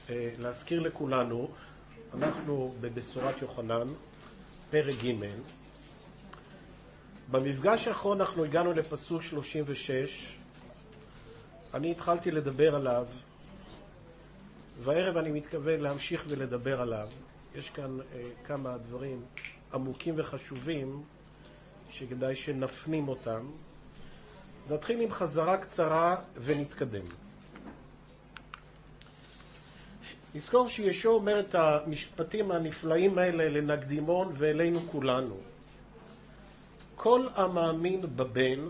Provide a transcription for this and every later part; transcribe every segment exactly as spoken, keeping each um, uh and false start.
להזכיר לכולנו, אנחנו בבשורת יוחנן, פרק ג'. במפגש האחרון אנחנו הגענו לפסוק שלושים ושש. אני התחלתי לדבר עליו, והערב אני מתכוון להמשיך ולדבר עליו. יש כאן אה, כמה דברים עמוקים וחשובים שכדאי שנפנים אותם. נתחיל עם חזרה קצרה ונתקדם. נזכור שישוע אומר את המשפטים הנפלאים האלה לנקדימון ואלינו כולנו. כל המאמין בבן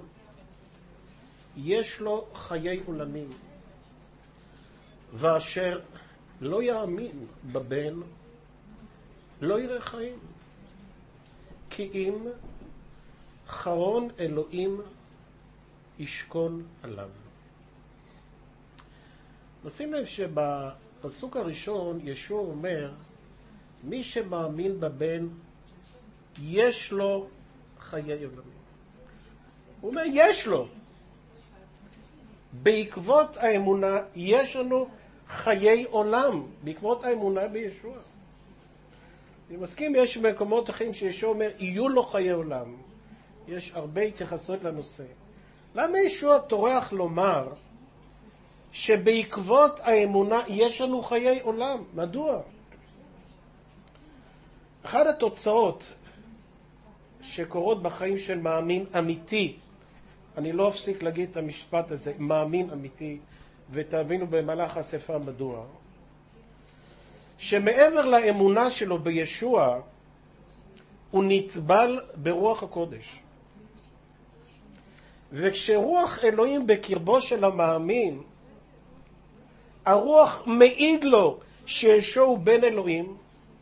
יש לו חיי עולמים, ואשר לא יאמין בבן לא יראה חיים, כי אם חרון אלוהים ישכון עליו. נשים לב שבפסוק הראשון ישוע אומר, מי שמאמין בבן יש לו חיי עולמים. הוא אומר יש לו. בעקבות האמונה יש לנו חיי עולם, בעקבות האמונה בישוע. אני מסכים, יש מקומות אחרים שישוע אומר יהיו לו חיי עולם. יש הרבה התייחסות לנושא. למה ישוע טורח לומר שבעקבות האמונה יש לנו חיי עולם? מדוע? אחת התוצאות שקורות בחיים של מאמין אמיתי, אני לא אפסיק להגיד את המשפט הזה, מאמין אמיתי, ותבינו במהלך הספר מדוע, שמעבר לאמונה שלו בישוע, הוא נצבל ברוח הקודש. וכשרוח אלוהים בקרבו של המאמין, הרוח מעיד לו שישוע הוא בן אלוהים,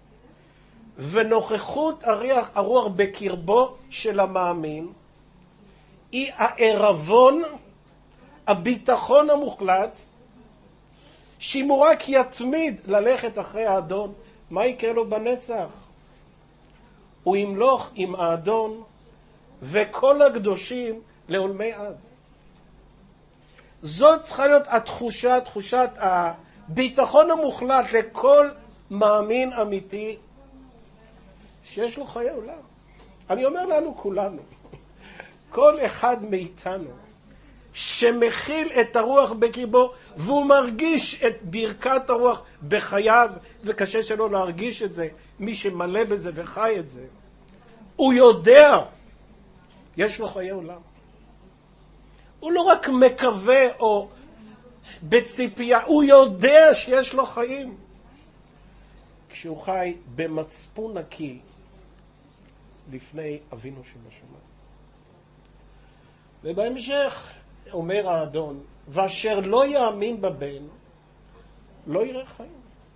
ונוכחות הרוח, הרוח בקרבו של המאמין היא הערבון, הביטחון המוחלט, שאם הוא רק יתמיד ללכת אחרי האדון, מה יקרה לו בנצח? הוא ימלוך עם האדון וכל הקדושים לעולמי עד. זאת צריכה להיות התחושה, תחושת הביטחון המוחלט לכל מאמין אמיתי, שיש לו חיי עולם. אני אומר לנו כולנו, כל אחד מאיתנו שמכיל את הרוח בקרבו והוא מרגיש את ברכת הרוח בחייו, וקשה שלא להרגיש את זה, מי שמלא בזה וחי את זה, הוא יודע יש לו חיי עולם. הוא לא רק מקווה או בציפייה, הוא יודע שיש לו חיים כשהוא חי במצפון נקי לפני אבינו שבשמיים. ובהמשך אומר האדון, ואשר לא יאמין בבן לא יראה חיים.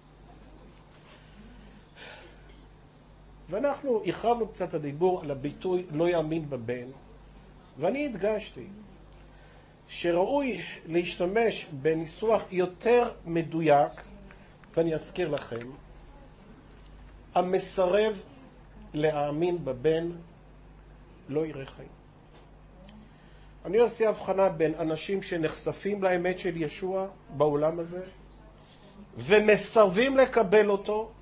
ואנחנו הרחבנו קצת הדיבור על הביטוי לא יאמין בבן, ואני הדגשתי שראוי להשתמש בניסוח יותר מדויק, ואני אזכיר לכם, המסרב להאמין בבן לא יראה חיים. אני עושה הבחנה בין אנשים שנחשפים לאמת של ישוע בעולם הזה, ומסרבים לקבל אותו,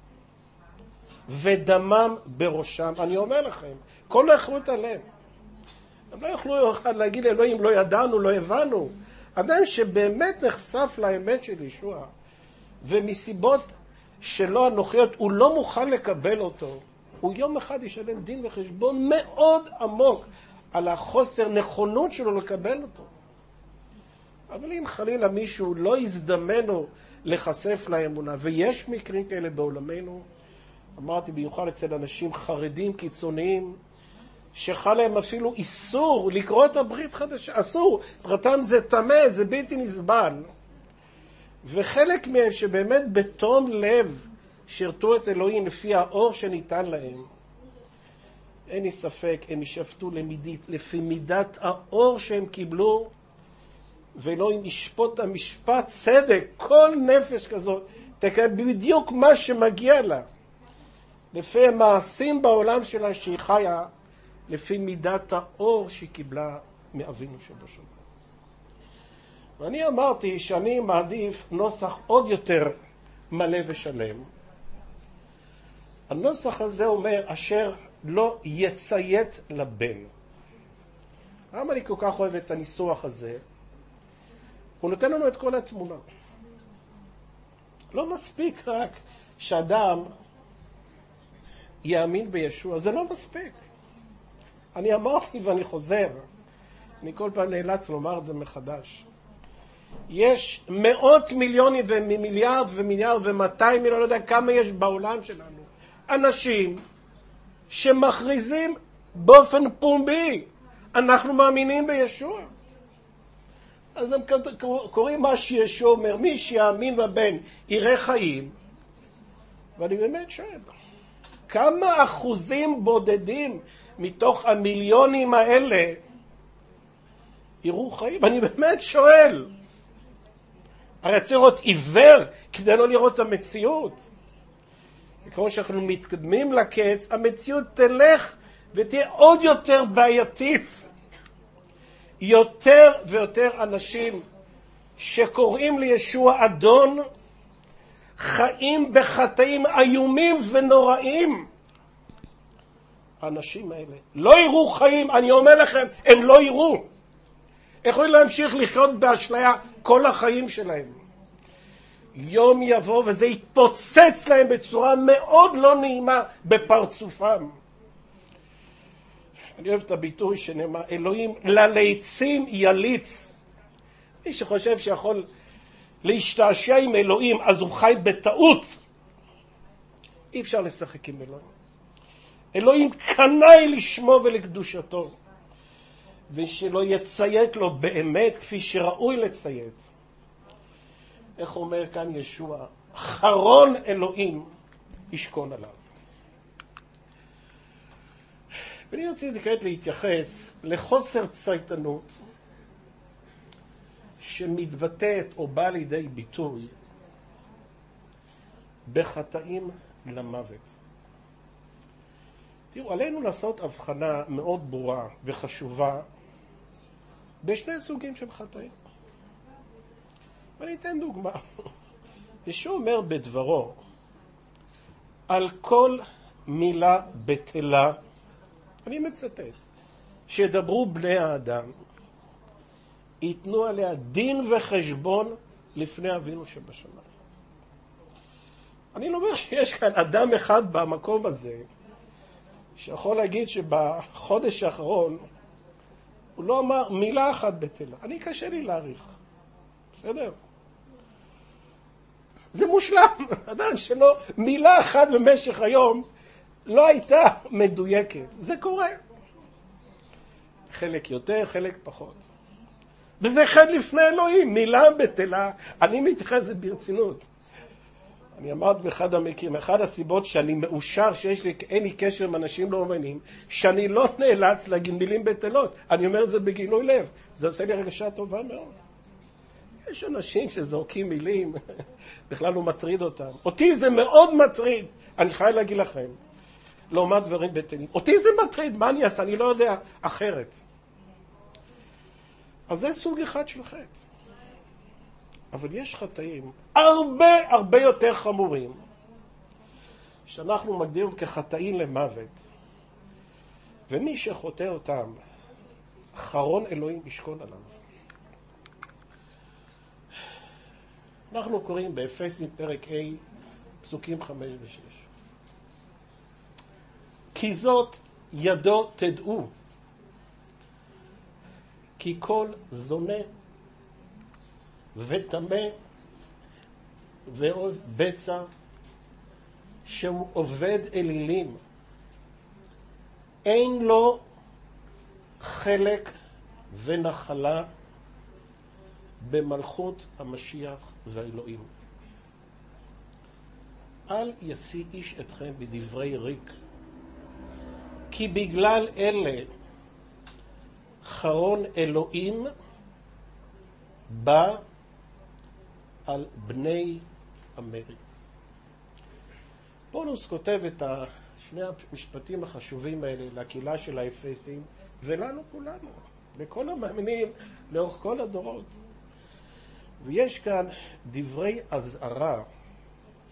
ודמם בראשם. אני אומר לכם, כל האחריות עליהם. הם לא יוכלו להגיד לאלוהים, לא ידענו, לא הבנו. אדם שבאמת נחשף לאמת של ישוע, ומסיבות שלא הנוחיות, הוא לא מוכן לקבל אותו, הוא יום אחד ישלם דין וחשבון מאוד עמוק על החוסר נכונות שלו לקבל אותו. אבל אם חלילה מישהו לא יזדמנו לחשף לאמונה, ויש מקרים כאלה בעולמנו, אמרתי ביוחד אצל אנשים חרדים קיצוניים, שחל להם אפילו איסור לקרוא את הברית חדשה, אסור, פרטם זה טמא, זה בלתי נסבל. וחלק מהם שבאמת בתום לב שירתו את אלוהים לפי האור שניתן להם, אין לי ספק, הם ישפטו למידית, לפי מידת האור שהם קיבלו, ואלוהים ישפוט המשפט צדק, כל נפש כזאת תקבל בדיוק מה שמגיע לה, לפי המעשים בעולם שלה שהיא חיה, לפי מידת האור שהיא קיבלה מאבינו שבשמיים. ואני אמרתי שאני מעדיף נוסח עוד יותר מלא ושלם. הנוסח הזה אומר, אשר לא יציית לבן. למה אני כל כך אוהב את הניסוח הזה? הוא נותן לנו את כל התמונה. לא מספיק רק שאדם יאמין בישוע, זה לא מספיק. אני אמרתי ואני חוזר, אני כל פעם נאלץ לומר את זה מחדש. יש מאות מיליונים ומיליארד ומיליארד ומאתיים מיליון, לא יודע כמה יש בעולם שלנו. אנשים שמכריזים באופן פומבי, אנחנו מאמינים בישוע. אז הם קוראים מה שישוע אומר, מי שיאמין בבן יראה חיים. ואני באמת שואל, כמה אחוזים בודדים מתוך המיליונים האלה יראו חיים? אני באמת שואל. הרי צריך להיות עיוור כדי לא לראות את המציאות. וכמו שאנחנו מתקדמים לקץ, המציאות תלך ותהיה עוד יותר בעייתית. יותר ויותר אנשים שקוראים לישוע אדון, חיים בחטאים איומים ונוראים. האנשים האלה לא יראו חיים, אני אומר לכם, הם לא יראו. יכולים להמשיך לחיות באשליה כל החיים שלהם. יום יבוא וזה יתפוצץ להם בצורה מאוד לא נעימה בפרצופם. אני אוהב את הביטוי שנאמר, אלוהים לליצים יליץ. מי שחושב שיכול להשתעשע עם אלוהים, אז הוא חי בטעות. אי אפשר לשחק עם אלוהים. אלוהים קנאי לשמו ולקדושתו. ושלא יציית לו באמת כפי שראוי לציית. איך אומר כאן ישוע? חרון אלוהים ישכון עליו. ואני רציתי כעת להתייחס לחוסר צייתנות שמתבטאת או באה לידי ביטוי בחטאים למוות. תראו, עלינו לעשות הבחנה מאוד ברורה וחשובה בשני סוגים של חטאים. ואני אתן דוגמה. ישוע אומר בדברו, על כל מילה בטלה, אני מצטט, שידברו בני האדם, ייתנו עליה דין וחשבון לפני אבינו שבשמיים. אני לא אומר שיש כאן אדם אחד במקום הזה, שיכול להגיד שבחודש האחרון, הוא לא אמר מילה אחת בטלה. אני קשה לי להעריך. בסדר? זה מושלם. אדם שלא מילה אחת במשך היום לא הייתה מדויקת. זה קורה. חלק יותר, חלק פחות. וזה חד לפני אלוהים. מילה בטלה. אני מתייחס לזה ברצינות. אני אמרתי באחד המקרים, אחד הסיבות שאני מאושר שיש לי, אין לי קשר עם אנשים לא מבינים, שאני לא נאלץ להגיד מילים בטלות. אני אומר את זה בגילוי לב. זה עושה לי הרגשה טובה מאוד. יש אנשים שזורקים מילים, בכלל לא מטריד אותם. אותי זה מאוד מטריד. אני חייב להגיד לכם, לא אומר דברים בטלים. אותי זה מטריד, מה אני אעשה? אני לא יודע אחרת. אז זה סוג אחד של חטא. אבל יש חטאים הרבה הרבה יותר חמורים שאנחנו מגדירים כחטאים למוות, ומי שחוטא אותם חרון אלוהים ישכון עליו. אנחנו קוראים באפסים פרק A פסוקים חמש ושש, כי זאת ידו תדעו כי כל זונה וטמא ואוהב בצע שהוא עובד אלילים, אין לו חלק ונחלה במלכות המשיח והאלוהים. אל ישיא איש אתכם בדברי ריק, כי בגלל אלה חרון אלוהים בא על בני אמרי. פולוס כותב את שני המשפטים החשובים האלה לקהילה של האפסים ולנו כולנו, לכל המאמינים לאורך כל הדורות. ויש כאן דברי אזהרה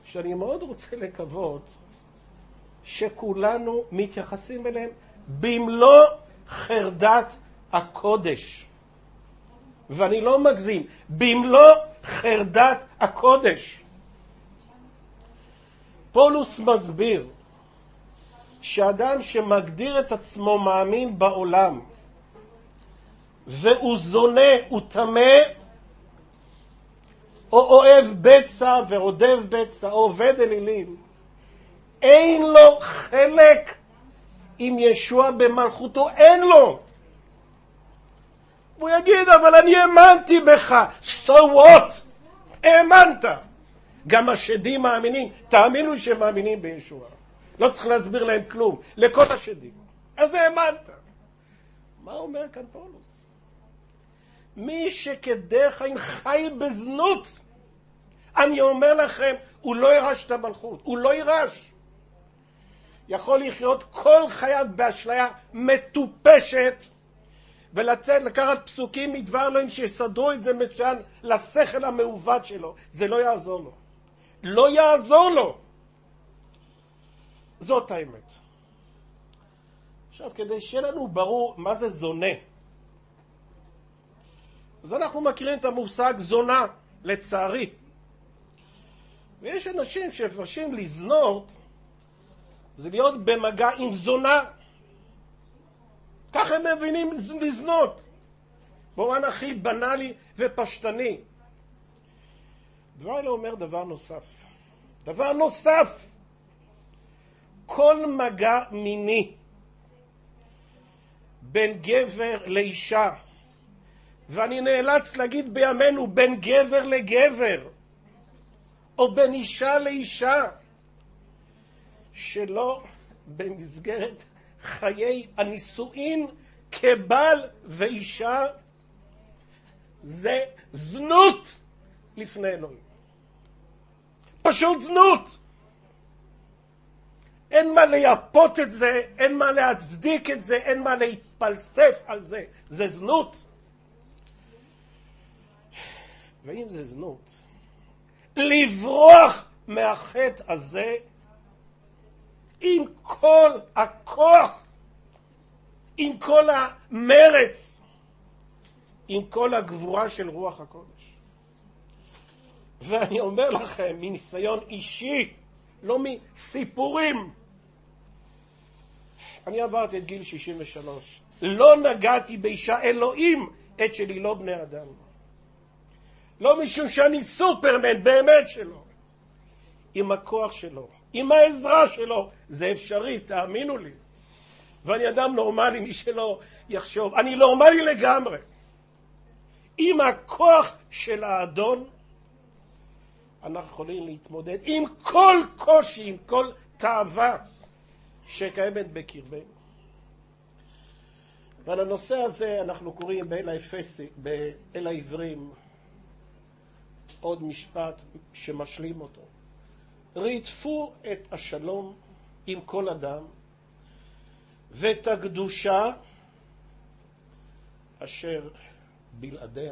שאני מאוד רוצה לקוות שכולנו מתייחסים אליהם במלוא חרדת הקודש. ואני לא מגזים, במלוא חרדת הקודש. פולוס מסביר שאדם שמגדיר את עצמו מאמין בעולם והוא זונה, הוא טמא, או אוהב בצע ורודף בצע, או עובד אלילים, אין לו חלק עם ישוע במלכותו, אין לו. הוא יגיד, אבל אני האמנתי בך. So what? האמנת. גם השדים מאמינים. תאמינו שהם מאמינים בישוע. לא צריך להסביר להם כלום. לכל השדים. אז האמנת. מה אומר כאן פולוס? מי שכדרך חיים חי בזנות, אני אומר לכם, הוא לא ירש את המלכות. הוא לא ירש. יכול לחיות כל חייו באשליה מטופשת, ולצאת לקחת פסוקים מדבר אלוהים שיסדרו את זה מצוין לשכל המעוות שלו. זה לא יעזור לו. לא יעזור לו. זאת האמת. עכשיו, כדי שיהיה לנו ברור מה זה זונה. אז אנחנו מכירים את המושג זונה, לצערי. ויש אנשים שמפרשים לזנות, זה להיות במגע עם זונה. ככה הם מבינים לזנות. במובן הכי בנאלי ופשטני. דבר אלה אומר דבר נוסף. דבר נוסף. כל מגע מיני בין גבר לאישה, ואני נאלץ להגיד בימינו בין גבר לגבר, או בין אישה לאישה, שלא במסגרת חיי הנישואין כבעל ואישה, זה זנות לפני אלוהים. פשוט זנות. אין מה לייפות את זה, אין מה להצדיק את זה, אין מה להתפלסף על זה. זה זנות. ואם זה זנות, לברוח מהחטא הזה עם כל הכוח, עם כל המרץ, עם כל הגבורה של רוח הקודש. ואני אומר לכם, מניסיון אישי, לא מסיפורים, אני עברתי את גיל שישים ושלוש. לא נגעתי באישה, אלוהים את שלי, לא בני אדם. לא משום שאני סופרמן, באמת שלא. עם הכוח שלו, עם העזרה שלו, זה אפשרי, תאמינו לי. ואני אדם נורמלי, מי שלא יחשוב. אני נורמלי לגמרי. עם הכוח של האדון, אנחנו יכולים להתמודד עם כל קושי, עם כל תאווה שקיימת בקרבנו. ועל הנושא הזה אנחנו קוראים באל האפסי, באל העברים, עוד משפט שמשלים אותו. רדפו את השלום עם כל אדם, ואת הקדושה אשר בלעדיה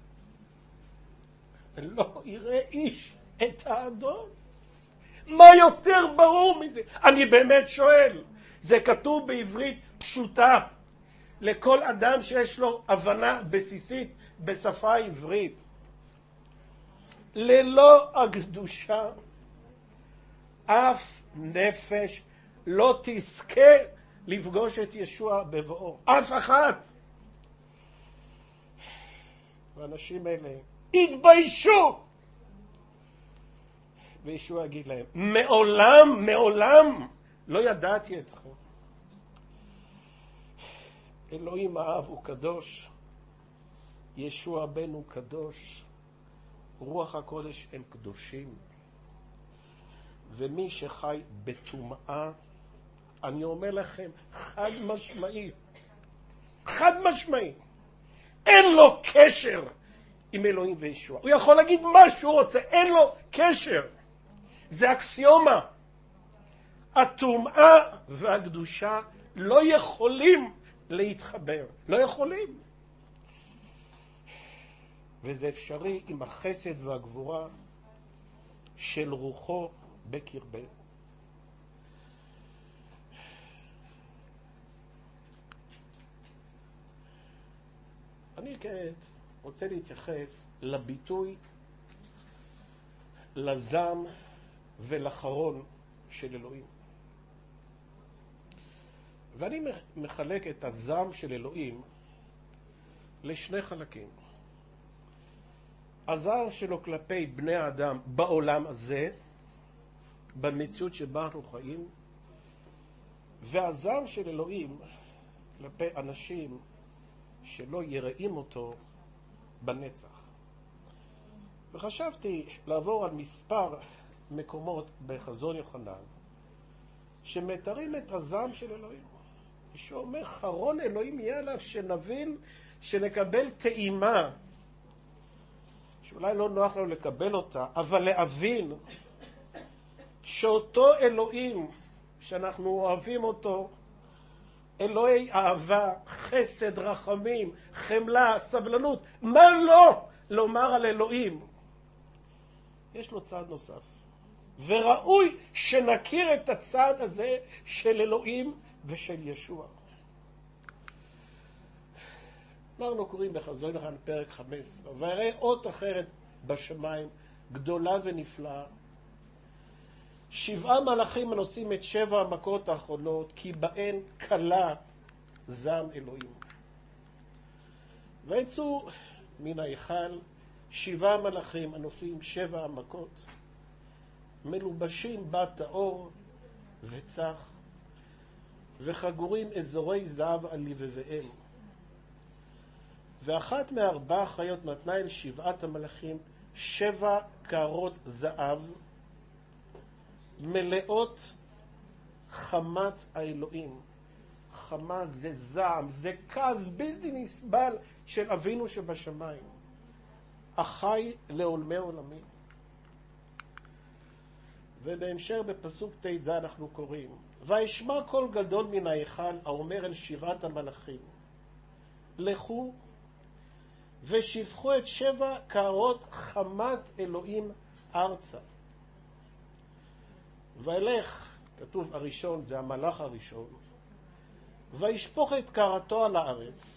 לא יראה איש את האדון. מה יותר ברור מזה? אני באמת שואל. זה כתוב בעברית פשוטה לכל אדם שיש לו הבנה בסיסית בשפה העברית. ללא הקדושה אף נפש לא תזכה לפגוש את ישוע בבואו. אף אחת. והאנשים האלה התביישו. וישוע יגיד להם, מעולם, מעולם לא ידעתי אתכם. אלוהים האב הוא קדוש, ישוע בן הוא קדוש, רוח הקודש הם קדושים. ומי שחי בטומאה, אני אומר לכם, חד משמעי, חד משמעי, אין לו קשר עם אלוהים וישוע. הוא יכול להגיד מה שהוא רוצה, אין לו קשר. זה אקסיומה. הטומאה והקדושה לא יכולים להתחבר. לא יכולים. וזה אפשרי עם החסד והגבורה של רוחו בקרבנו. אני כעת רוצה להתייחס לביטוי, לזעם ולחרון של אלוהים. ואני מחלק את הזעם של אלוהים לשני חלקים. הזעם שלו כלפי בני האדם בעולם הזה, במציאות שבה אנחנו חיים, והזעם של אלוהים כלפי אנשים שלא יראים אותו בנצח. וחשבתי לעבור על מספר מקומות בחזון יוחנן שמתארים את הזעם של אלוהים. שהוא אומר, חרון אלוהים יהיה עליו, שנבין, שנקבל טעימה, שאולי לא נוח לנו לקבל אותה, אבל להבין שאותו אלוהים שאנחנו אוהבים אותו, אלוהי אהבה, חסד, רחמים, חמלה, סבלנות, מה לא לומר על אלוהים? יש לו צעד נוסף, וראוי שנכיר את הצעד הזה של אלוהים ושל ישוע. אנחנו קוראים בחזון יוחנן פרק חמש עשרה, ויראה אות אחרת בשמיים, גדולה ונפלאה, שבעה מלאכים הנושאים את שבע המכות האחרונות, כי בהן כלה זעם אלוהים. ויצאו מן ההיכל שבעה מלאכים הנושאים שבע המכות, מלובשים בת האור וצח, וחגורים אזורי זהב על לבביהם. ואחת מארבע חיות נתנה אל שבעת המלאכים שבע קערות זהב, מלאות חמת האלוהים. חמה זה זעם, זה כעס בלתי נסבל של אבינו שבשמיים, החי לעולמי עולמים. ובהמשך בפסוק ת' אנחנו קוראים, וישמע קול גדול מן ההיכל האומר אל שבעת המלאכים, לכו ושפכו את שבע קערות חמת אלוהים ארצה. וילך, כתוב הראשון, זה המלאך הראשון, וישפוך את קערתו על הארץ,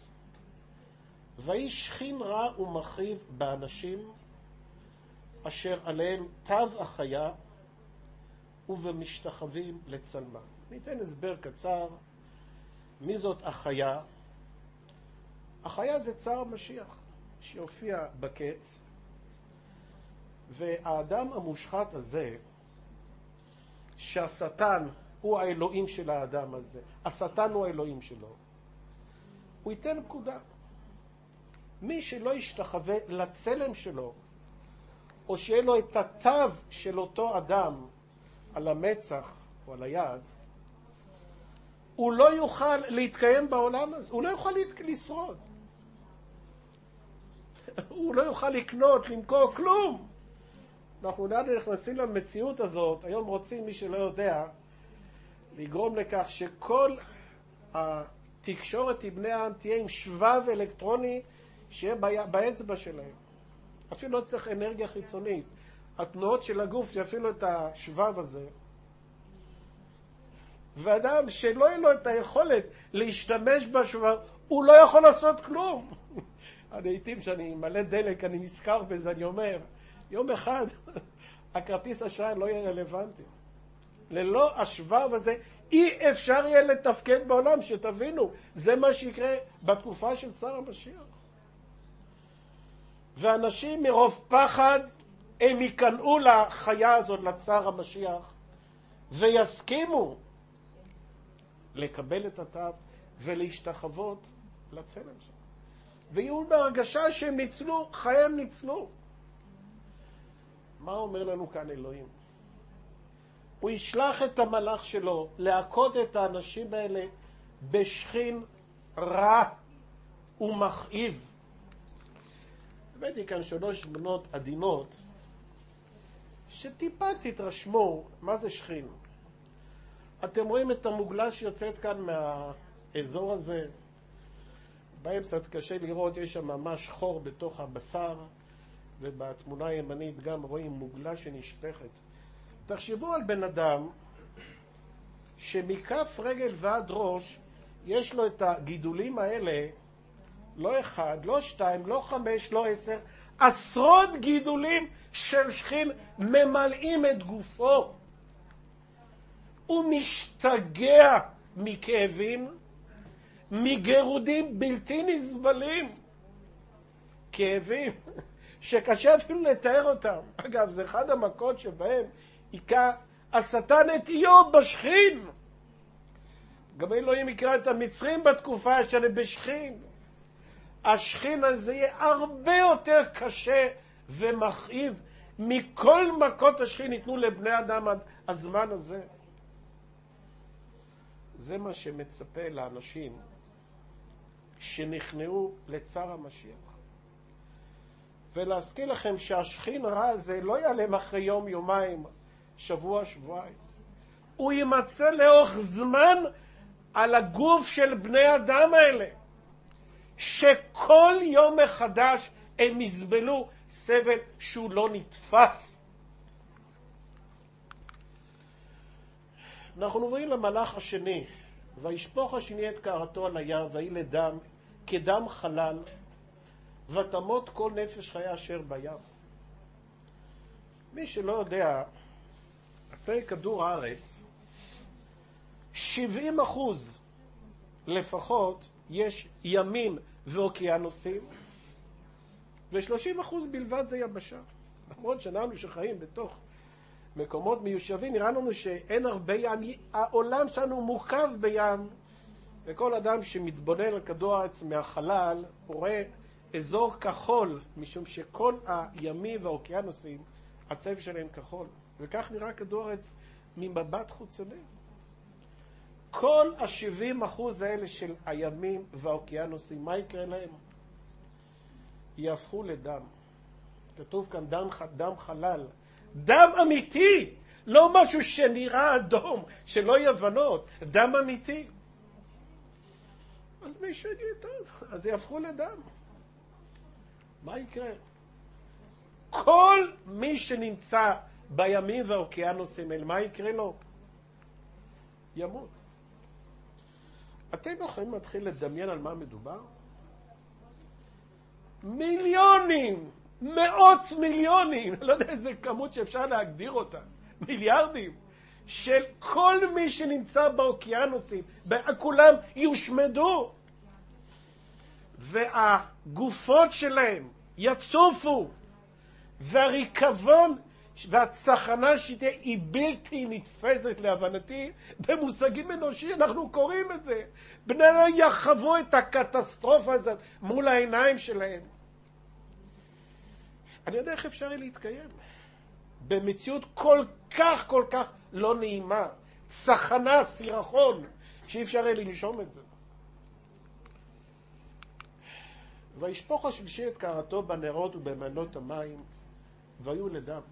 וישכין רע ומכאיב באנשים אשר עליהם תו החיה ובמשתחווים לצלמה. ניתן הסבר קצר. מי זאת החיה? החיה זה צער המשיח שיופיע בקץ, והאדם המושחת הזה, שהשטן הוא האלוהים של האדם הזה, השטן הוא האלוהים שלו, הוא ייתן פקודה. מי שלא ישתחווה לצלם שלו, או שיהיה לו את התו של אותו אדם על המצח או על היד, הוא לא יוכל להתקיים בעולם הזה, הוא לא יוכל לשרוד. הוא לא יוכל לקנות, למכור, כלום. אנחנו נעד נכנסים למציאות הזאת. היום רוצים, מי שלא יודע, לגרום לכך שכל התקשורת עם בני העם תהיה עם שבב אלקטרוני שיהיה באצבע שלהם. אפילו לא צריך אנרגיה חיצונית. התנועות של הגוף יפעילו את השבב הזה. ואדם שלא יהיה לו את היכולת להשתמש בשבב, הוא לא יכול לעשות כלום. לעתים שאני מלא דלק, אני נזכר בזה, אני אומר, יום אחד הכרטיס אשראי לא יהיה רלוונטי. ללא השבב הזה אי אפשר יהיה לתפקד בעולם, שתבינו, זה מה שיקרה בתקופה של צער המשיח. ואנשים מרוב פחד, הם ייכנעו לחיה הזאת, לצער המשיח, ויסכימו לקבל את התו ולהשתחוות לצלם שלו. ויהיו בהרגשה שהם ניצלו, חייהם ניצלו. מה אומר לנו כאן אלוהים? הוא ישלח את המלאך שלו להכות את האנשים האלה בשכין רע ומכאיב. הבאתי כאן שלוש בנות עדינות שטיפה תתרשמו מה זה שכין. אתם רואים את המוגלה שיוצאת כאן מהאזור הזה, באמצע קשה לראות, יש שם ממש חור בתוך הבשר, ובתמונה הימנית גם רואים מוגלה שנשפכת. תחשבו על בן אדם שמכף רגל ועד ראש יש לו את הגידולים האלה, לא אחד, לא שתיים, לא חמש, לא עשר, עשרות גידולים של שכין ממלאים את גופו. הוא משתגע מכאבים, מגירודים בלתי נסבלים. כאבים שקשה אפילו לתאר אותם. אגב, זה אחד המכות שבהם היכה השטן את איוב בשכין. גם אלוהים יקרא את המצרים בתקופה של בשכין. השכין הזה יהיה הרבה יותר קשה ומכאיב מכל מכות השכין ניתנו לבני אדם עד הזמן הזה. זה מה שמצפה לאנשים שנכנעו לצער המשיח. ולהזכיר לכם שהשכין הרע הזה לא ייעלם אחרי יום, יומיים, שבוע, שבועיים. הוא יימצא לאורך זמן על הגוף של בני אדם האלה, שכל יום מחדש הם יסבלו סבל שהוא לא נתפס. אנחנו עוברים למלאך השני, וישפוך השני את קערתו על הים, ויהי לדם כדם חלל, ותמות כל נפש חיה אשר בים. מי שלא יודע, על פני כדור הארץ, שבעים אחוז לפחות יש ימים ואוקיינוסים, ו-שלושים אחוז בלבד זה יבשה. למרות שאנחנו שחיים בתוך מקומות מיושבים, נראה לנו שאין הרבה ים, העולם שלנו מורכב בים, וכל אדם שמתבונן על כדור הארץ מהחלל, הוא רואה אזור כחול, משום שכל הימים והאוקיינוסים, הצבע שלהם כחול. וכך נראה כדור הארץ ממבט חוצוני. כל ה-שבעים אחוז האלה של הימים והאוקיינוסים, מה יקרה להם? יהפכו לדם. כתוב כאן דם, דם חלל. דם אמיתי! לא משהו שנראה אדום, שלא יבנות. דם אמיתי. אז מישהו יגיד, טוב, אז יהפכו לדם. מה יקרה? כל מי שנמצא בימים והאוקיינוסים האלה, מה יקרה לו? ימות. אתם יכולים להתחיל לדמיין על מה מדובר? מיליונים, מאות מיליונים, לא יודע איזה כמות שאפשר להגדיר אותה, מיליארדים, של כל מי שנמצא באוקיינוסים, כולם יושמדו. והגופות שלהם יצופו, והריקבון והצחנה שתהיה היא בלתי נתפסת להבנתי. במושגים אנושיים אנחנו קוראים את זה. בני אדם יחוו את הקטסטרופה הזאת מול העיניים שלהם. אני יודע איך אפשר להתקיים במציאות כל כך כל כך לא נעימה, צחנה, סירחון, שאי אפשר לנשום את זה. וישפוך השלישי את קערתו בנרות ובמעיינות המים, והיו לדם.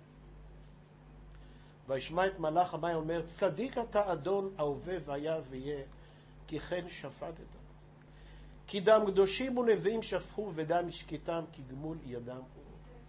וישמע את מלאך המים אומר, צדיק אתה אדון ההווה והיה ויהיה, כי כן שפטת. כי דם קדושים ונביאים שפכו, ודם השקיתם כי גמול ידם הוא.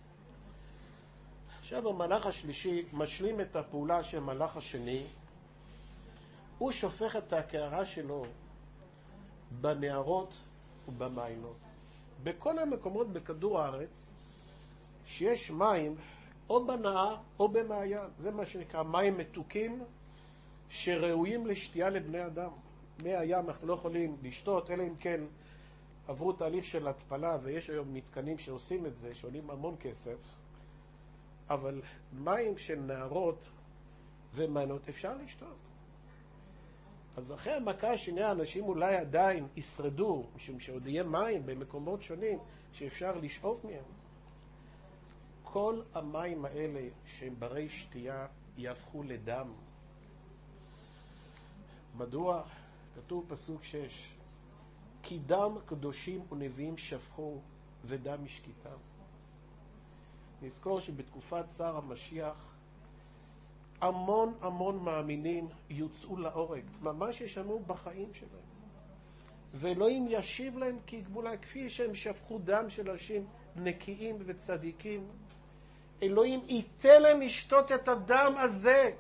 עכשיו המלאך השלישי משלים את הפעולה של המלאך השני. הוא שופך את הקערה שלו בנהרות ובמעיינות. בכל המקומות בכדור הארץ שיש מים, או בנהר או במעיין. זה מה שנקרא מים מתוקים שראויים לשתייה לבני אדם. מי הים אנחנו לא יכולים לשתות, אלא אם כן עברו תהליך של התפלה, ויש היום מתקנים שעושים את זה, שעולים המון כסף. אבל מים של נהרות ומעיינות אפשר לשתות. אז אחרי המכה השנייה אנשים אולי עדיין ישרדו, משום שעוד יהיה מים במקומות שונים שאפשר לשאוב מהם. כל המים האלה שהם ברי שתייה יהפכו לדם. מדוע? כתוב פסוק שש, כי דם קדושים ונביאים שפכו ודם השקיתם. נזכור שבתקופת צער המשיח המון המון מאמינים יוצאו להורג, ממש ישנו בחיים שלהם. ואלוהים ישיב להם כגמולה, כפי שהם שפכו דם של אנשים נקיים וצדיקים, אלוהים ייתן להם לשתות את הדם הזה,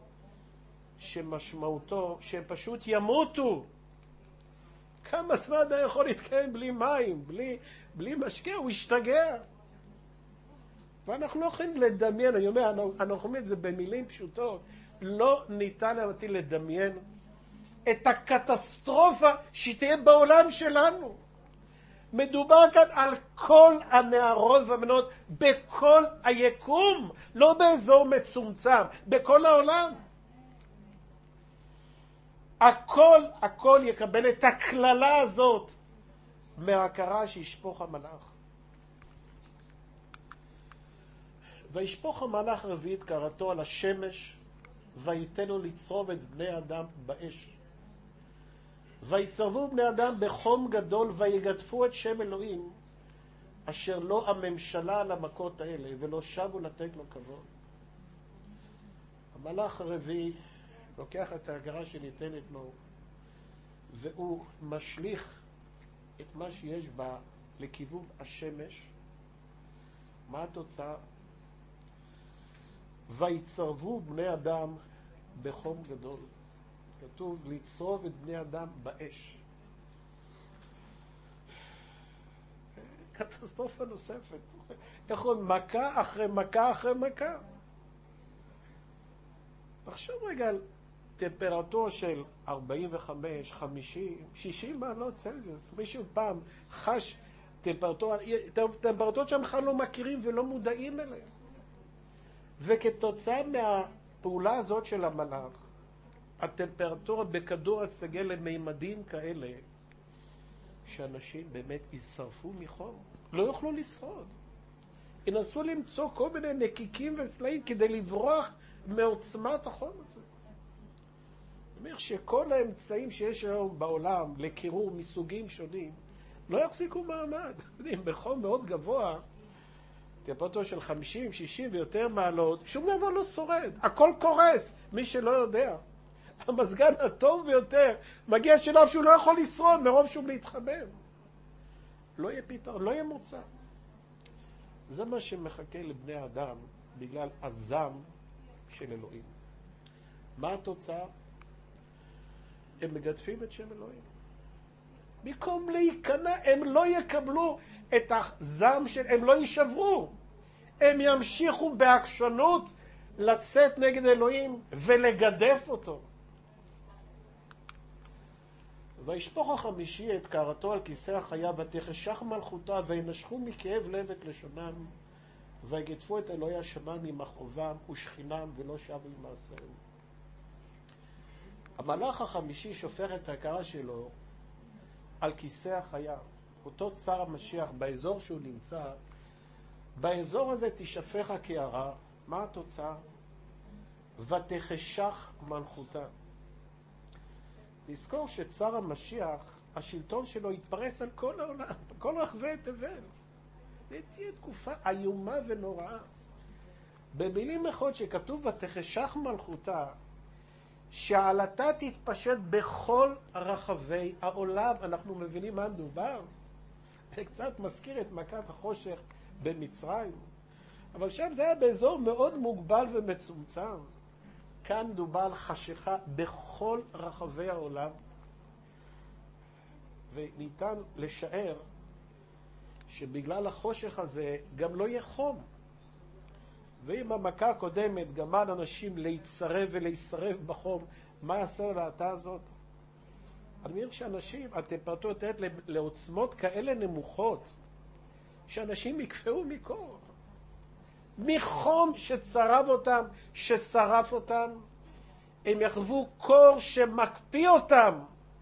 שמשמעותו שהם פשוט ימותו. כמה זמן אתה יכול להתקיים בלי מים, בלי, בלי משקה? הוא ישתגע. ואנחנו לא יכולים לדמיין, אני אומר, אנחנו אומרים את זה במילים פשוטות, לא ניתן אותי לדמיין את הקטסטרופה שתהיה בעולם שלנו. מדובר כאן על כל הנערות והבנות בכל היקום, לא באזור מצומצם, בכל העולם. הכל, הכל יקבל את הכללה הזאת מההכרה שישפוך המלאך. וישפוך המלאך רביעית קראתו על השמש, ויתנו לצרוב את בני אדם באש. ויצרבו בני אדם בחום גדול, ויגדפו את שם אלוהים, אשר לא הממשלה על המכות האלה, ולא שבו לתת לו כבוד. המלאך הרביעי לוקח את ההגרה שניתנת לו, והוא משליך את מה שיש בה לכיוון השמש. מה התוצאה? ויצרבו בני אדם בחום גדול. כתוב לצרוב את בני אדם באש. קטסטרופה נוספת. איך עוד מכה אחרי מכה אחרי מכה. תחשוב רגע על טמפרטורה של ארבעים וחמש, חמישים, שישים מעלות צלזיוס. מישהו פעם חש טמפרטורה, טמפרטורות שהם בכלל לא מכירים ולא מודעים אליהם. וכתוצאה מהפעולה הזאת של המלאך, הטמפרטורה בכדור הצגל למימדים כאלה, שאנשים באמת ישרפו מחום, לא יוכלו לשרוד. ינסו למצוא כל מיני נקיקים וסלעים כדי לברוח מעוצמת החום הזה. זאת אומרת שכל האמצעים שיש היום בעולם לקירור מסוגים שונים, לא יחזיקו מעמד. בחום מאוד גבוה, טמפרטורה של חמישים, שישים ויותר מעלות, שום דבר לא שורד. הכל קורס, מי שלא יודע. המזגן הטוב ביותר מגיע שלב שהוא לא יכול לשרוד מרוב שהוא להתחמם. לא יהיה פתרון, לא יהיה מוצא. זה מה שמחכה לבני האדם בגלל הזעם של אלוהים. מה התוצאה? הם מגדפים את שם אלוהים. במקום להיכנע, הם לא יקבלו את הזעם של, הם לא יישברו. הם ימשיכו בעקשנות לצאת נגד אלוהים ולגדף אותו. וישפוך החמישי את קערתו על כיסא החיה, ותחשך מלכותה, וינשכו מכאב לב את לשונם, ויגדפו את אלוהי השמיים ממכאובם ושכינם, ולא שבו עם מעשיהם. המלאך החמישי שופך את ההכרה שלו על כיסא החיה, אותו צר המשיח, באזור שהוא נמצא. באזור הזה תשפך הקערה. מה התוצאה? ותחשך מלכותה. נזכור שצר המשיח, השלטון שלו יתפרס על כל העולם, כל רחבי תבל. זה תהיה תקופה איומה ונוראה. במילים אחרות שכתוב ותחשך מלכותה, שעלתה תתפשט בכל רחבי העולם. אנחנו מבינים מה מדובר? זה קצת מזכיר את מכת החושך במצרים. אבל שם זה היה באזור מאוד מוגבל ומצומצם. כאן מדובר על חשיכה בכל רחבי העולם. וניתן לשער שבגלל החושך הזה גם לא יהיה חום. ואם המכה הקודמת גמר אנשים להצטרף ולהצטרף בחום, מה יעשה להתה הזאת? אני אומר שאנשים, הטמפרטורה תהיה לעוצמות כאלה נמוכות, שאנשים יקפאו מקור. מחום שצרב אותם, ששרף אותם, הם יחוו קור שמקפיא אותם.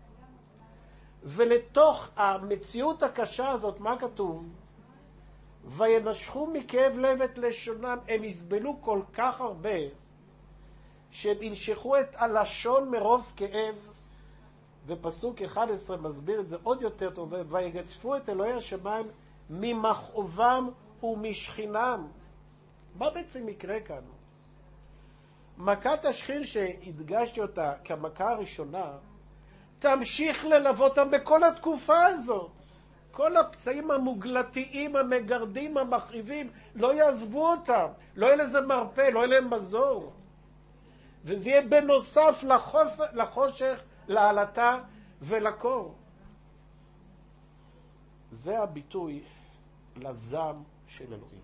ולתוך המציאות הקשה הזאת, מה כתוב? וינשכו מכאב לב את לשונם. הם יסבלו כל כך הרבה, שהם ינשכו את הלשון מרוב כאב. ופסוק אחד עשרה מסביר את זה עוד יותר טוב. ויגדפו את אלוהי השמיים ממכאובם ומשכינם. מה בעצם יקרה כאן? מכת השכין שהדגשתי אותה כמכה הראשונה, תמשיך ללוות אותם בכל התקופה הזאת. כל הפצעים המוגלתיים, המגרדים, המחריבים, לא יעזבו אותם. לא יהיה לזה מרפא, לא יהיה להם מזור. וזה יהיה בנוסף לחוף, לחושך, לעלתה ולקור. זה הביטוי לזעם של אלוהים.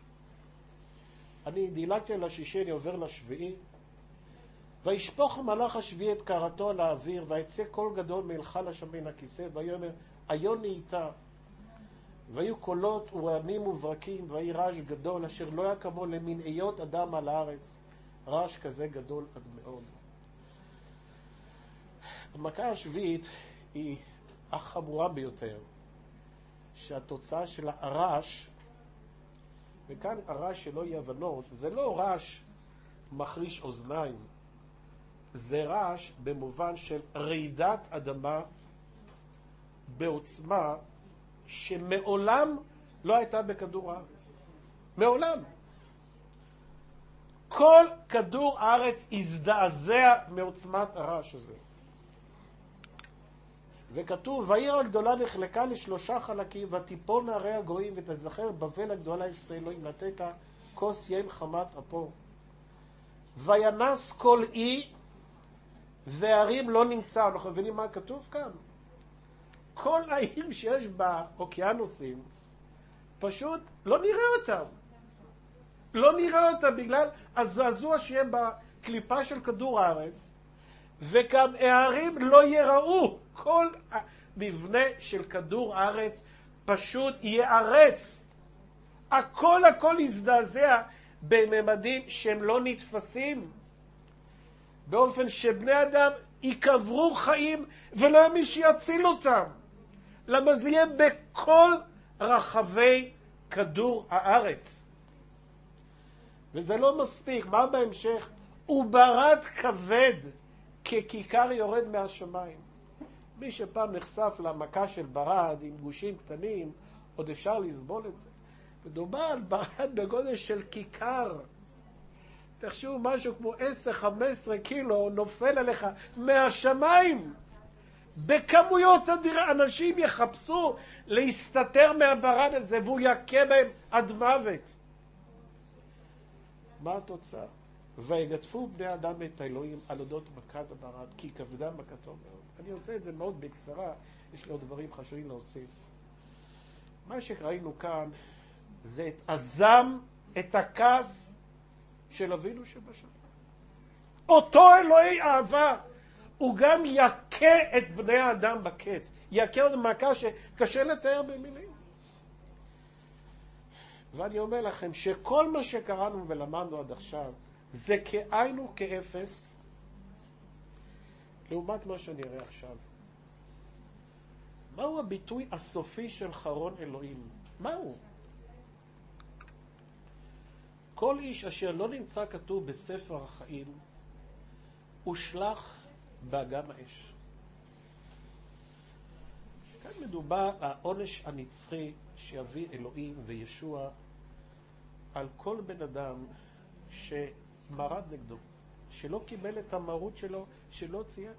אני דילגתי על השישי, אני עובר לשביעי. וישפוך המלאך השביעי את קרתו על האוויר, ויצא קול גדול מהיכל השם בין הכיסא, ויאמר היו נהייתה. והיו קולות ורעמים וברקים, ויהי רעש גדול, אשר לא היה כמוהו למין היות אדם על הארץ, רעש כזה גדול עד מאוד. המכה השביעית היא החמורה ביותר, שהתוצאה של הרעש, וכאן הרעש שלא יהיה הבנות, זה לא רעש מחריש אוזניים, זה רעש במובן של רעידת אדמה בעוצמה שמעולם לא הייתה בכדור הארץ. מעולם. כל כדור הארץ הזדעזע מעוצמת הרעש הזה. וכתוב, והעיר הגדולה נחלקה לשלושה חלקים, ותיפול נערי הגויים, ותזכר בבל הגדולה לפני אלוהים, לתת כוס יין חמת אפו. וינס כל אי, והרים לא נמצא. אנחנו מבינים מה כתוב כאן? כל האיים שיש באוקיינוסים, פשוט לא נראה אותם. לא נראה אותם בגלל הזעזוע שיהיה בקליפה של כדור הארץ, וגם הערים לא יראו. כל המבנה של כדור הארץ פשוט ייהרס. הכל הכל יזדעזע בממדים שהם לא נתפסים, באופן שבני אדם יקברו חיים ולא יהיה מי שיציל אותם. למה זה יהיה בכל רחבי כדור הארץ. וזה לא מספיק. מה בהמשך? וברד כבד ככיכר יורד מהשמיים. מי שפעם נחשף למכה של ברד עם גושים קטנים, עוד אפשר לסבול את זה. מדובר על ברד בגודל של כיכר. תחשבו, משהו כמו עשר חמש עשרה קילו נופל עליך מהשמיים. בכמויות אדירה אנשים יחפשו להסתתר מהברד הזה, והוא יכה בהם עד מוות. מה התוצאה? ויגדפו בני אדם את האלוהים על אודות מכת הברד, כי כבדה מכתו מאוד. אני עושה את זה מאוד בקצרה, יש לי עוד דברים חשובים להוסיף. מה שראינו כאן זה את הזעם, את הכעס של אבינו שבשמיים. אותו אלוהי אהבה, הוא גם יכה את בני האדם בקץ. יכה עוד מכה שקשה לתאר במילים. ואני אומר לכם שכל מה שקראנו ולמדנו עד עכשיו, זה כאין וכאפס, לעומת מה שנראה עכשיו. מהו הביטוי הסופי של חרון אלוהים? מהו? כל איש אשר לא נמצא כתוב בספר החיים, הושלך באגם האש. כאן מדובר על העונש הנצחי שיביא אלוהים וישוע על כל בן אדם שמרד נגדו, שלא קיבל את המרות שלו, שלא ציין.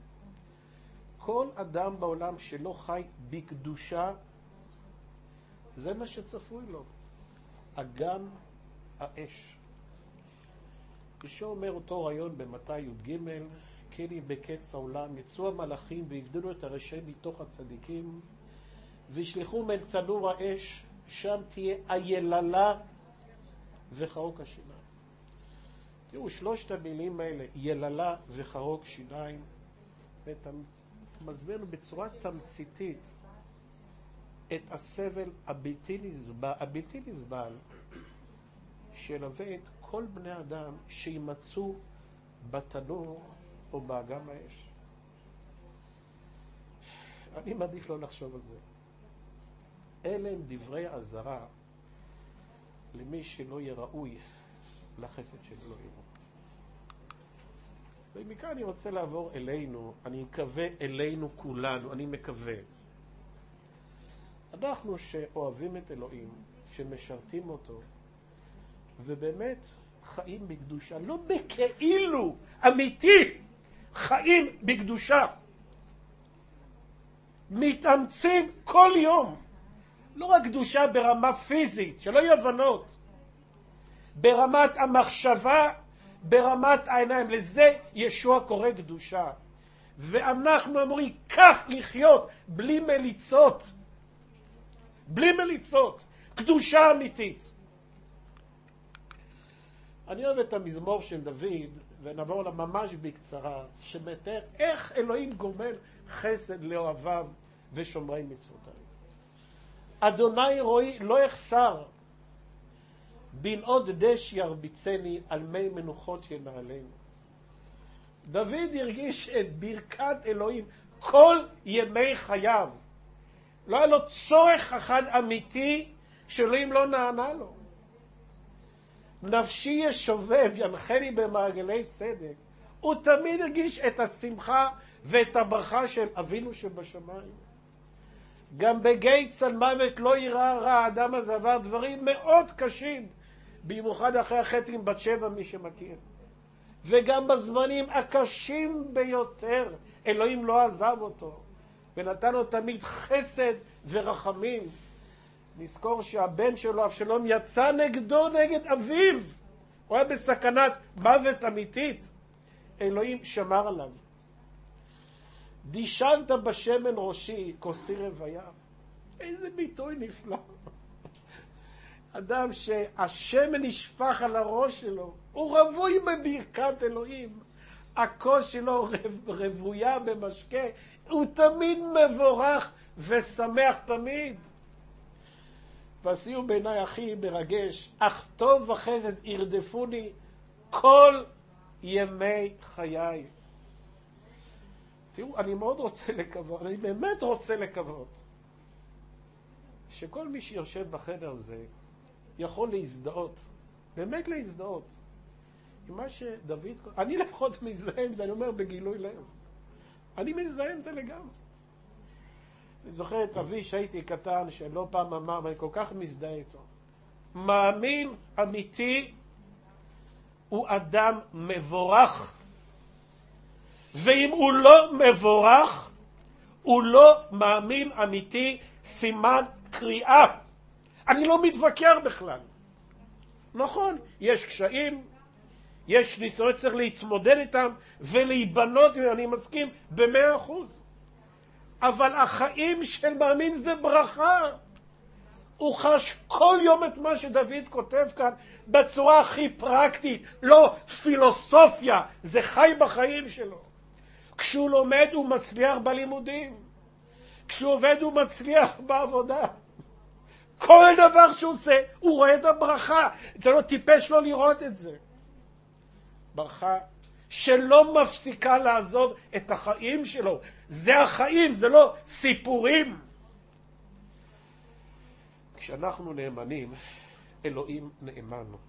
כל אדם בעולם שלא חי בקדושה, זה מה שצפוי לו. אגם האש. ישוע אומר אותו רעיון במתי י"ג, כן היא בקץ העולם, יצאו המלאכים והבדלו את הרשעים מתוך הצדיקים, וישלחו אל תנור האש, שם תהיה היללה וחרוק השיניים. תראו, שלושת המילים האלה, יללה וחרוק שיניים, מסביר לנו בצורה תמציתית את הסבל הבלתי נסבל, הבלתי נסבל שילווה את כל בני אדם שימצאו בתנור או באגם האש. אני מעדיף לא לחשוב על זה. אלה הם דברי עזרה למי שלא יהיה ראוי לחסד של אלוהים. ומכאן אני רוצה לעבור אלינו, אני מקווה אלינו כולנו, אני מקווה. אנחנו שאוהבים את אלוהים, שמשרתים אותו, ובאמת חיים בקדושה, לא בכאילו, אמיתי, חיים בקדושה. מתאמצים כל יום לא רק קדושה ברמה פיזית, שלא יהיו הבנות, ברמת המחשבה, ברמת העיניים. לזה ישוע קורא קדושה. ואנחנו אמורים כך לחיות, בלי מליצות. בלי מליצות. קדושה אמיתית. אני אוהב את המזמור של דוד, ונעבור לה ממש בקצרה, שמתאר איך אלוהים גומל חסד לאוהביו ושומרי מצוותיו. אדוני רואי לא יחסר, בנאות דש ירביצני, על מי מנוחות ינהלנו. דוד הרגיש את ברכת אלוהים כל ימי חייו. לא היה לו צורך אחד אמיתי שאלוהים לא נענה לו. נפשי ישובב ינחני במעגלי צדק. הוא תמיד הרגיש את השמחה ואת הברכה של אבינו שבשמיים. גם בגיא צל מוות לא יראה רע. האדם הזה עבר דברים מאוד קשים, במיוחד אחרי החטא עם בת שבע, מי שמכיר. וגם בזמנים הקשים ביותר אלוהים לא עזב אותו ונתן לו תמיד חסד ורחמים. נזכור שהבן שלו אבשלום יצא נגדו, נגד אביו, הוא היה בסכנת מוות אמיתית. אלוהים שמר עליו. דישנת בשמן ראשי כוסי רוויה. איזה ביטוי נפלא. אדם שהשמן נשפך על הראש שלו, הוא רווי בברכת אלוהים. הכוס שלו רוויה במשקה, הוא תמיד מבורך ושמח תמיד. והסיום בעיניי הכי מרגש, אך טוב וחסד ירדפוני כל ימי חיי. תראו, אני מאוד רוצה לקוות, אני באמת רוצה לקוות, שכל מי שיושב בחדר הזה יכול להזדהות, באמת להזדהות, עם מה שדוד, אני לפחות מזדהה עם זה, אני אומר בגילוי לב. אני מזדהה עם זה לגמרי. אני זוכר את אבי שהייתי קטן, שלא פעם אמר, ואני כל כך מזדהה איתו. מאמין אמיתי הוא אדם מבורך. ואם הוא לא מבורך, הוא לא מאמין אמיתי, סימן קריאה. אני לא מתווכח בכלל. נכון, יש קשיים, יש ניסיונות שצריך להתמודד איתם ולהיבנות, אני מסכים במאה אחוז. אבל החיים של מאמין זה ברכה. הוא חש כל יום את מה שדוד כותב כאן בצורה הכי פרקטית, לא פילוסופיה, זה חי בחיים שלו. כשהוא לומד הוא מצליח בלימודים, כשהוא עובד הוא מצליח בעבודה. כל דבר שהוא עושה הוא רואה את הברכה. זה לא טיפש לא לראות את זה. ברכה שלא מפסיקה לעזוב את החיים שלו. זה החיים, זה לא סיפורים. כשאנחנו נאמנים, אלוהים נאמנו.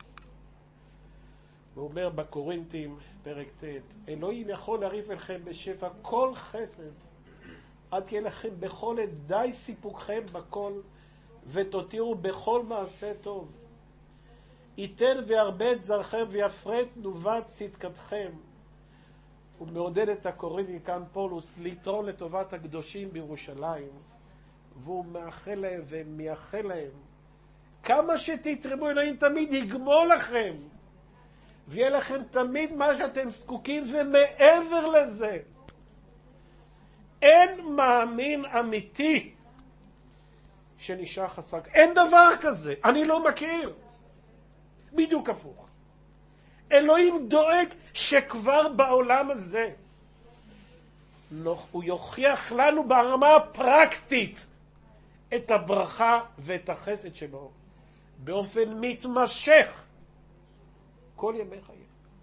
הוא אומר בקורינתים, פרק ט', אלוהים יכול להריף אליכם בשפע כל חסד, עד יהיה לכם בכל עת די סיפוקכם בכל, ותותירו בכל מעשה טוב. ייתן וירבה את זרעכם ויפרה תנובת צדקתכם. הוא מעודד את הקורינתים כאן פולוס לתרום לטובת הקדושים בירושלים, והוא מאחל להם ומייחל להם. כמה שתתרמו, אלוהים תמיד יגמול לכם, ויהיה לכם תמיד מה שאתם זקוקים, ומעבר לזה. אין מאמין אמיתי שנשאר חסר. אין דבר כזה, אני לא מכיר. בדיוק הפוך. אלוהים דואג שכבר בעולם הזה הוא יוכיח לנו ברמה הפרקטית את הברכה ואת החסד שלו באופן מתמשך כל ימי חיי.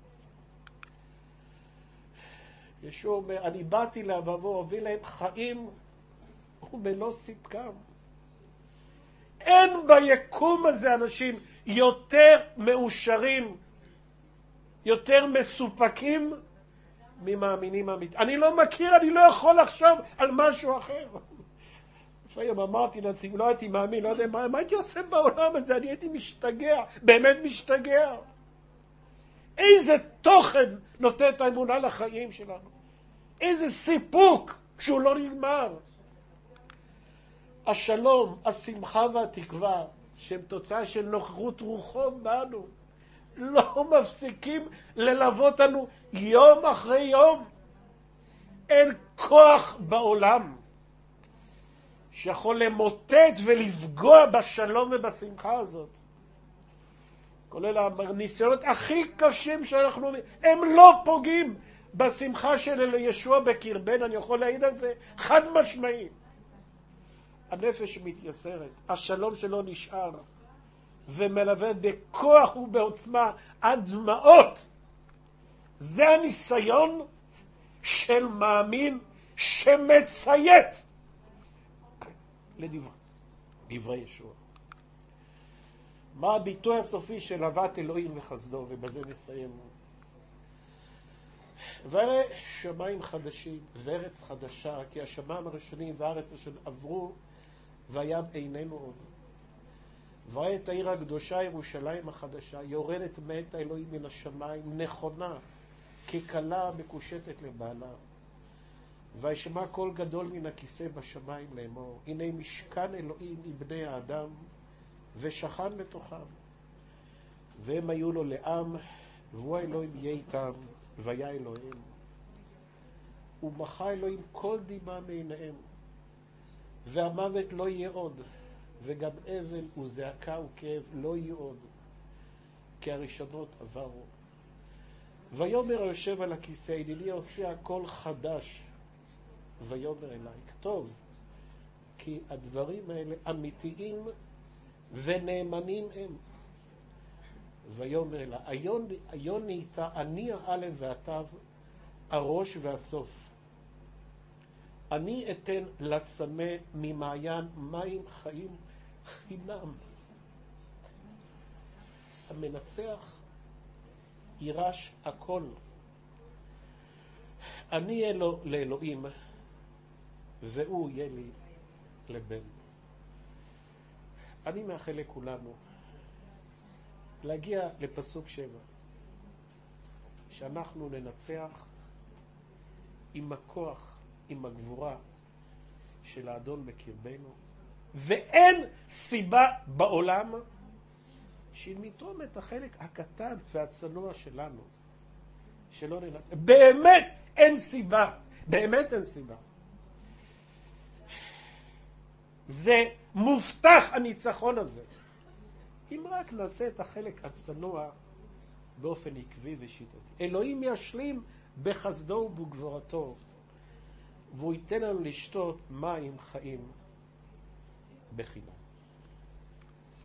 ישוע אומר, אני באתי לבוא, הוביל להם חיים ומלוא סיפקם. אין ביקום הזה אנשים יותר מאושרים, יותר מסופקים ממאמינים אמיתיים. אני לא מכיר, אני לא יכול לחשוב על משהו אחר. לפעמים אמרתי לעצמי, לא הייתי מאמין, לא יודע מה, מה הייתי עושה בעולם הזה, אני הייתי משתגע, באמת משתגע. איזה תוכן נותן את האמונה לחיים שלנו. איזה סיפוק שהוא לא נגמר. השלום, השמחה והתקווה, שהם תוצאה של נוכחות רוחו בנו, לא מפסיקים ללוות אותנו יום אחרי יום. אין כוח בעולם שיכול למוטט ולפגוע בשלום ובשמחה הזאת. כולל הניסיונות הכי קשים שאנחנו, הם לא פוגעים בשמחה של ישוע בקרבנו. אני יכול להעיד על זה חד משמעי. הנפש מתייסרת, השלום שלו נשאר ומלווה בכוח ובעוצמה עד דמעות. זה הניסיון של מאמין שמציית לדברי דברי ישוע. מה הביטוי הסופי של אהבת אלוהים וחסדו? ובזה נסיים. והרי שמיים חדשים וארץ חדשה, כי השמיים הראשונים והארץ אשר עברו והים איננו עוד. וראה את העיר הקדושה ירושלים החדשה יורדת מאת האלוהים מן השמיים, נכונה ככלה מקושטת לבעלה. וישמע קול גדול מן הכיסא בשמיים לאמור, הנה משכן אלוהים עם בני האדם, ושכן בתוכם. והם היו לו לעם, והוא האלוהים יהיה איתם, והיה אלוהים. ומחה אלוהים כל דמעה מעיניהם, והמוות לא יהיה עוד, וגם אבל וזעקה וכאב לא יהיו עוד, כי הראשונות עברו. ויאמר היושב על הכיסא, הנני עושה הכל חדש. ויאמר אליי, כתוב, כי הדברים האלה אמיתיים ונאמנים הם. ויאמר אליי, היום, היום נהייתה אני האלף והתו, הראש והסוף. אני אתן לצמא ממעיין מים חיים חינם. המנצח יירש הכל. אני אהיה לו לאלוהים, והוא יהיה לי לבן. אני מאחל לכולנו להגיע לפסוק שבע, שאנחנו ננצח עם הכוח, עם הגבורה של האדון בקרבנו, ואין סיבה בעולם שאם נתרום את החלק הקטן והצנוע שלנו שלא ננצח. באמת אין סיבה, באמת אין סיבה. זה מובטח הניצחון הזה, אם רק נעשה את החלק הצנוע באופן עקבי ושיטתי. אלוהים ישלים בחסדו ובגבורתו, והוא ייתן לנו לשתות מים חיים בחינם.